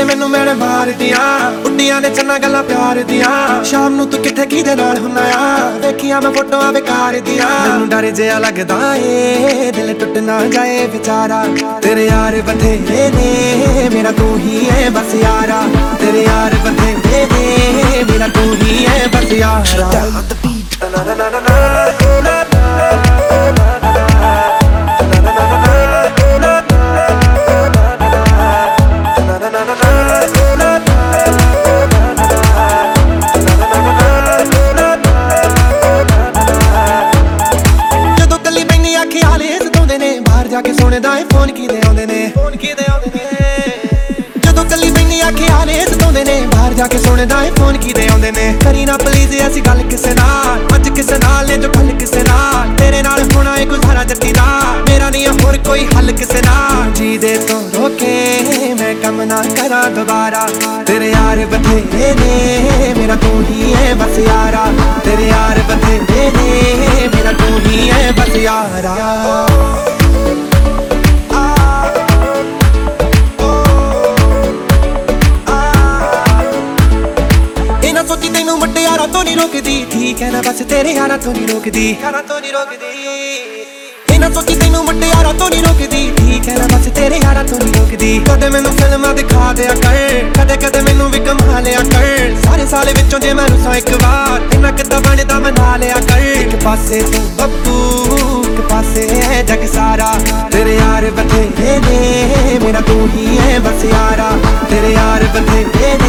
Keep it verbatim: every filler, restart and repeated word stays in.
ਨੇ ਮੈਨੂੰ ਮੇਰੇ ਮਾਰਦੀਆਂ ਉੱਡੀਆਂ ਨੇ ਚੰਨਾ ਗੱਲਾਂ ਪਿਆਰ ਦੀਆਂ। ਸ਼ਾਮ ਨੂੰ ਤੂੰ ਕਿੱਥੇ ਕਿਹਦੇ ਨਾਲ ਹੁੰਨਾ ਆ, ਵੇਖੀਆਂ ਮੈਂ ਫੋਟੋਆਂ ਬੇਕਾਰ ਦੀਆਂ। ਮੈਨੂੰ ਡਰ ਜਿਹਾ ਲੱਗਦਾ ਏ ਦਿਲ ਟੁੱਟ ਨਾ ਜਾਏ ਵਿਚਾਰਾ, ਤੇਰੇ ਯਾਰ ਬਥੇਰੇ ਨੇ ਮੇਰਾ ਤੂੰ ਹੀ ਏ ਬਸ ਯਾਰਾ। ਤੇਰੇ ਯਾਰ ਬਥੇਰੇ ਨੇ ਮੇਰਾ ਤੂੰ ਹੀ ਏ ਬਸ ਯਾਰਾ। ਬਾਹਰ ਜਾ ਕੇ ਸੁਣਦਾ ਏ ਫੋਨ ਕਿਦੇ ਆਉਂਦੇ ਨੇ, ਫੋਨ ਕਿਦੇ ਆਉਂਦੇ ਨੇ। ਜਦੋਂ ਕੱਲੀ ਬੈਠੀ ਆਖਿਆ ਨੇ ਸਤਾਉਂਦੇ ਨੇ, ਬਾਹਰ ਜਾ ਕੇ ਸੁਣਦਾ ਏ ਫੋਨ ਕਿਦੇ ਆਉਂਦੇ ਨੇ। ਕਰੀ ਨਾ ਪਲੀਜ਼ ਐਸੀ ਗੱਲ ਕਿਸੇ ਨਾਲ, ਅੱਜ ਕਿਸੇ ਨਾਲ ਨੇ ਜੋ ਕੱਲ ਕਿਸੇ ਨਾਲ। ਤੇਰੇ ਨਾਲ ਹੋਣਾ ਏ ਗੁਜ਼ਾਰਾ ਜੱਟੀ ਦਾ, ਮੇਰਾ ਨਹੀਂ ਹੋਰ ਕੋਈ ਹੱਲ ਕਿਸੇ ਨਾਲ। ਜੀ ਦੇ ਤੋਂ ਰੋਕੇ ਮੈਂ ਕੰਮ ਨਾ ਕਰਾਂ ਦੁਬਾਰਾ, ਤੇਰੇ ਯਾਰ ਬਥੇਰੇ ਨੇ ਮੇਰਾ ਤੂੰ ਹੀ ਏ ਬਸ ਯਾਰਾ। ਤੇਰੇ ਯਾਰ ਬਥੇਰੇ ਨੇ ਮੇਰਾ ਤੂੰ ਹੀ ਏ ਬਸ ਯਾਰਾ। ਸੋਚੀ ਤੈਨੂੰ ਵੱਡੇ ਯਾਰਾਂ ਤੋਂ ਨਹੀਂ ਰੋਕਦੀ, ਠੀਕ ਹੈ ਨਾ ਬਸ ਤੇਰੇ ਯਾਰਾਂ ਤੋਂ ਨਹੀਂ ਰੋਕਦੀ, ਯਾਰਾਂ ਤੋਂ ਨਹੀਂ ਰੋਕਦੀ। ਇਹਨਾਂ ਸੋਚੀ ਤੈਨੂੰ ਵੱਡੇ ਯਾਰਾਂ ਤੋਂ ਨਹੀਂ ਰੋਕਦੀ, ਠੀਕ ਹੈ ਨਾ ਬਸ ਤੇਰੇ ਯਾਰਾਂ ਤੋਂ ਨਹੀਂ ਰੋਕਦੀ। ਕਦੇ ਮੈਨੂੰ ਫਿਲਮਾਂ ਦਿਖਾ ਦਿਆ ਕਰ, ਕਦੇ ਕਦੇ ਮੈਨੂੰ ਵੀ ਕਮਾ ਲਿਆ ਕਰ। ਸਾਰੇ ਸਾਲ ਵਿੱਚੋਂ ਜੇ ਮੈਂ ਰੁੱਸਾਂ ਇੱਕ ਵਾਰ, ਇੰਨਾ ਕਿੱਦਾਂ ਬਣਦਾ ਮਨਾ ਲਿਆ ਕਰ। ਇੱਕ ਪਾਸੇ ਤੂੰ ਬੱਬੂ ਇੱਕ ਪਾਸੇ ਹੈ ਜਗ ਸਾਰਾ, ਤੇਰੇ ਯਾਰ ਬਥੇਰੇ ਨੇ ਮੇਰਾ ਤੂੰ ਹੀ ਹੈ ਬਸ ਯਾਰਾ। ਤੇਰੇ ਯਾਰ ਬਥੇਰੇ